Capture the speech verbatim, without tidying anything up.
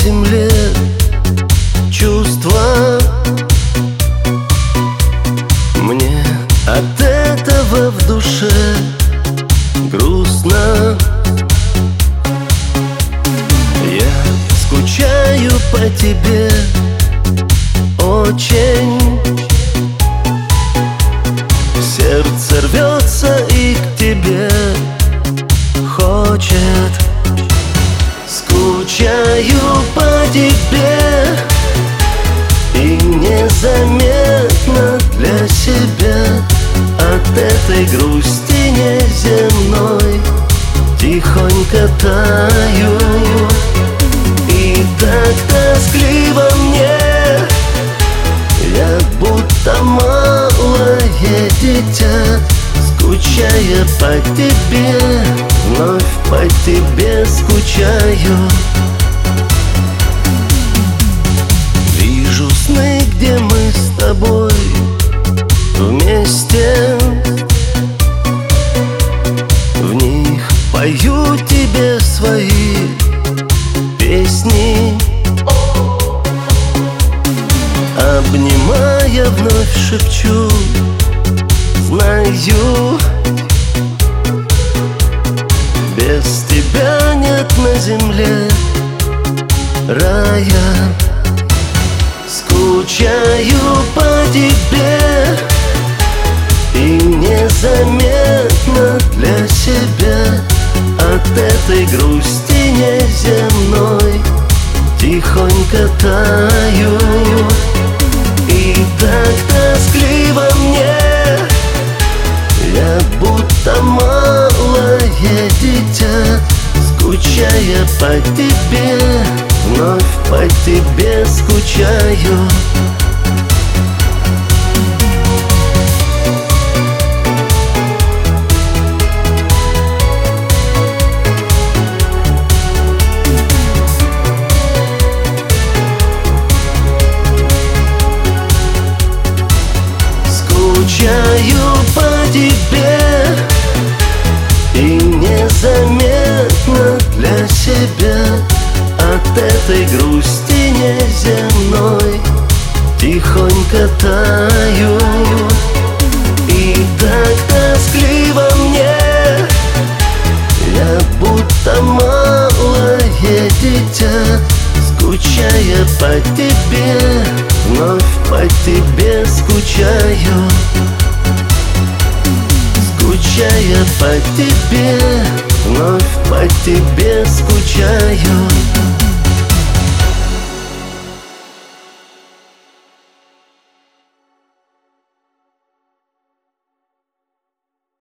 земле чувства. Мне от этого в душе грустно. Я скучаю по тебе очень. Сердце рвется и к тебе хочет. Скучаю по тебе и незаметно для себя от этой грусти неземной тихонько таю. И так тоскливо мне, я будто малое дитя, скучая по тебе, вновь по тебе скучаю. Вижу сны, где мы с тобой вместе. В них пою тебе свои песни. Обнимая, вновь шепчу: знаю, без тебя нет на земле рая. Скучаю по тебе и незаметно для себя от этой грусти неземной тихонько таю. И так тоскливо мне, я будто малое дитя, скучая по тебе, вновь по тебе скучаю. Скучаю по тебе и незаметно для себя от этой грусти неземной тихонько таю. И так тоскливо мне, я будто малое дитя, скучая по тебе, вновь по тебе скучаю. Скучая по тебе, вновь по тебе скучаю.